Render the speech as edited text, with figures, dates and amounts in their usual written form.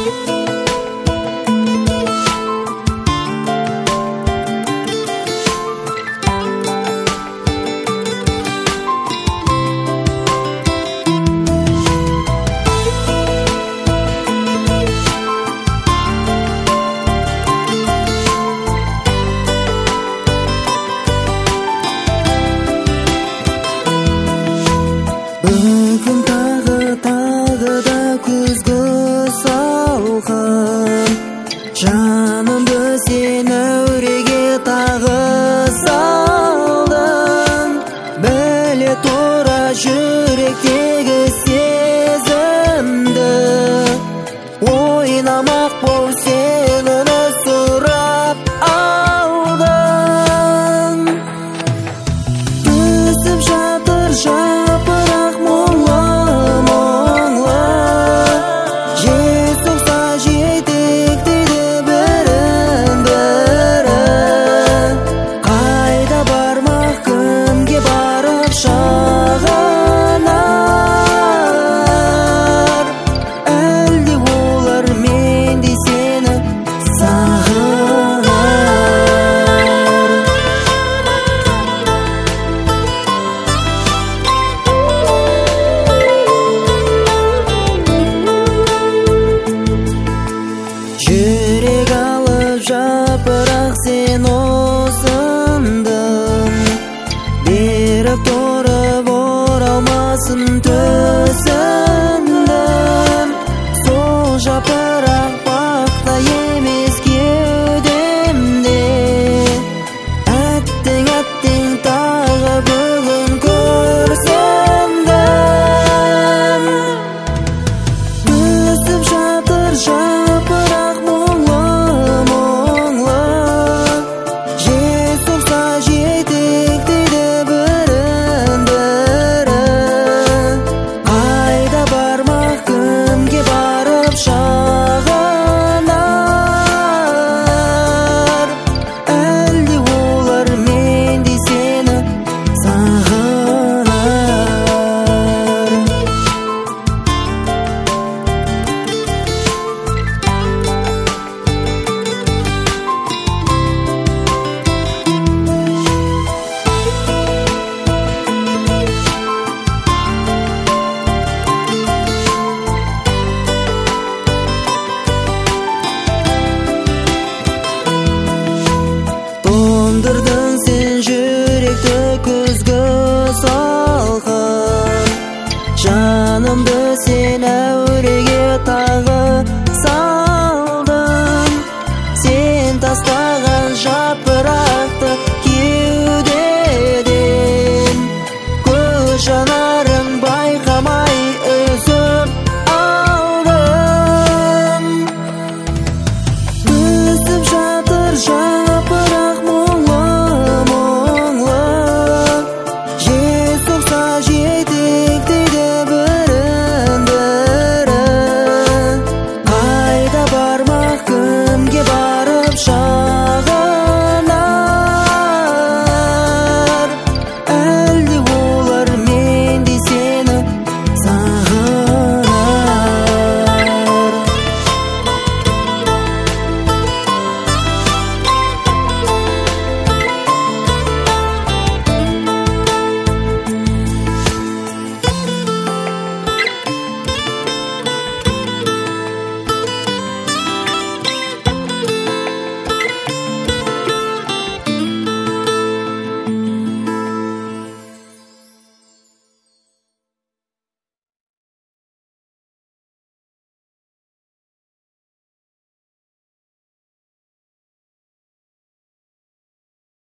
Бүгін тағы да көзге салған, жанымды сен әуреге тағы салдың. Біле тұра жүректегі сезімді, ойнамақ бол сен оны сұрап алдың. Түсіп жатыр жапырақ мұңлы, жел соқса жетектейді бірін-бірі. Қайда бармақ, кімге барып шағынар? Әлде олар мендей сені сағынар? Жүрек алып жапырақ сен осындың, беріп тұрып оралмасын төсіндім. Сол жапырақ бақта емес кеудемде, әттең тағы бүгін көрсіндім. Түсіп жатыр жапырақ мұңлы, жел соқса жетектейді бірін-бірі. Қайда бармақ, кімге барып шағынар? Әлде олар мендей сені сағынар? Тондырдың сен жүректі көзге салған, жанымды сен